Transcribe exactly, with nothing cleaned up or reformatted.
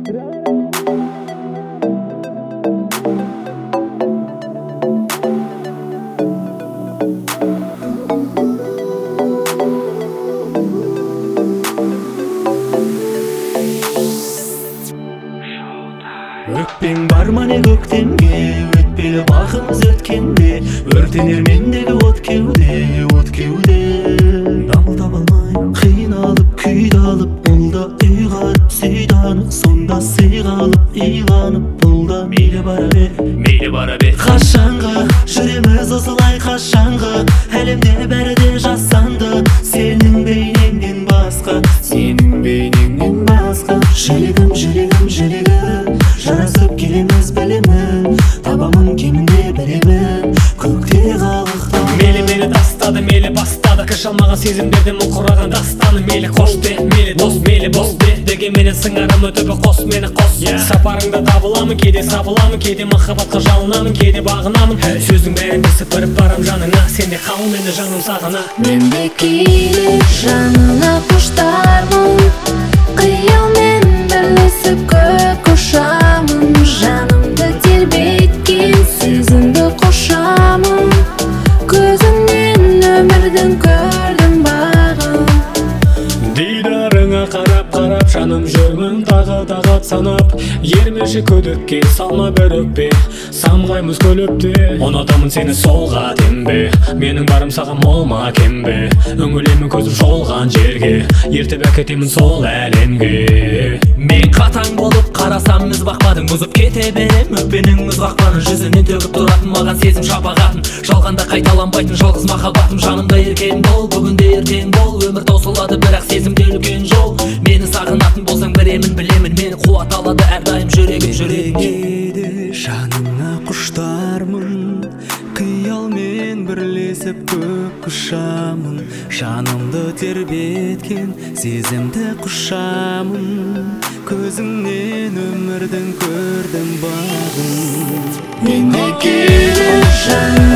Өкпең бар ма не көктемге, өтпелі бақымыз өткенде, өртенер мендегі от кеуде, от кеуде. Дамыл таба алмай қиналып, күйді алып, ұлда ұйғарып, сүйді анық, сонда сыйға алып, иланып, бұлда мейлі бара бер, мейлі бара бер. Қашанғы жүреміз осылай, қашанғы әлемде бәрі де жасанды, сенің бейнеңнен басқа, сенің бейнеңнен басқа. Жүрегім, жүрегім, жүрегім, жарасып келеміз білемін, табамын кемінде білемін, көкте қалықтан. Мейлі мені тастады, мейлі бастады, кіш алмаған сезімдерден мұң құраған дастаны. Мейлі қош де, мейлі дос, мейлі бос де, деген менен сыңарым өтіпі қос мені қос. Сапарыңда табыламын, кейде сабыламын, кейде махаббатқа жалынамын, кейде бағынамын. Сөздің бәрінде сыпырып барам жаныңа, сенде қал мені жаным сағына. Мен де кейде жаныңа құштармын, қиялмен бірлесіп көк ұшамын, жанымды тербеткен сезімді қошамын, көзіңнен өмірдің көрдім бағын. Дидарыңа қарап-қарап жаным жүрмін тағы-тағы санап, ермеші көдікке салма бір өкпе, самғаймыз көліпте. Ұнатамын сені солға дембе, менің барым саған мол ма кембе, үңілемін көзім шолған жерге, ертіп әкетемін сол әлемге. Мен қатаң болып қарасам міз бақпадың, бұзып кете берем өкпенің мұз қақпанын, жүзінен төгіп тұратын маған сезім шапағатын, жалғанда қайталанбайтын жалғыз махаббатым. Жанымда еркен бол, бүгінде ертең бол, өмір таусылады бірақ сезімде үлкен жол. Мені сағынатын болсаң біремін білемін, мені қуат алады әрдайым жүрегім, жүрегім. Жаныңа құштармын, қиялмен бірлесіп көк ұшамын, жанымды тербеткен сезімді құшамын, көзіңнен өмірдің көрдім бағын. Мен де кейде жаныңа